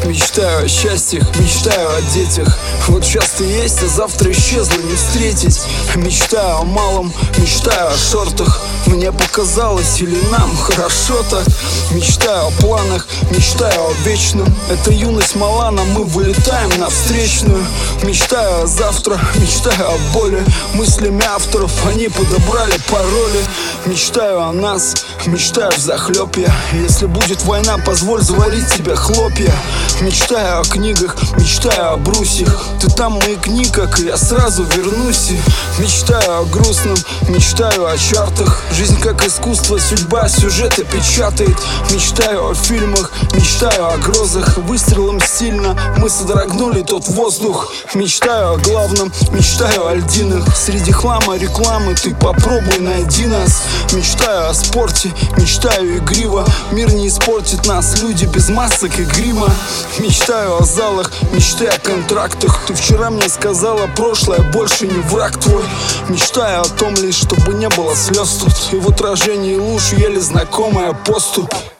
Мечтаю о счастье, мечтаю о детях. Вот сейчас ты есть, а завтра исчезла, не встретить. Мечтаю о малом, мечтаю о шортах. Мне показалось или нам хорошо так. Мечтаю о планах, мечтаю о вечном. Это юность мала, но мы вылетаем на встречную. Мечтаю о завтра, мечтаю о боли. Мыслями авторов они подобрали пароли. Мечтаю о нас, мечтаю взахлеб я. Если будет война, позволь заварить тебе хлопья. Мечтаю о книгах, мечтаю о брусьях. Ты там маякни, как и я сразу вернусь. И мечтаю о грустном, мечтаю о чартах. Жизнь как искусство, судьба сюжеты печатает. Мечтаю о фильмах, мечтаю о грозах. Выстрелом сильно мы содрогнули тот воздух. Мечтаю о главном, мечтаю о льдинах. Среди хлама рекламы ты попробуй найди нас. Мечтаю о спорте, мечтаю игриво. Мир не испортит нас, люди без масок и грима. Мечтаю о залах, мечты о контрактах. Ты вчера мне сказала, прошлое больше не враг твой. Мечтаю о том лишь, чтобы не было слез тут. И в отражении луж еле знакомая поступь.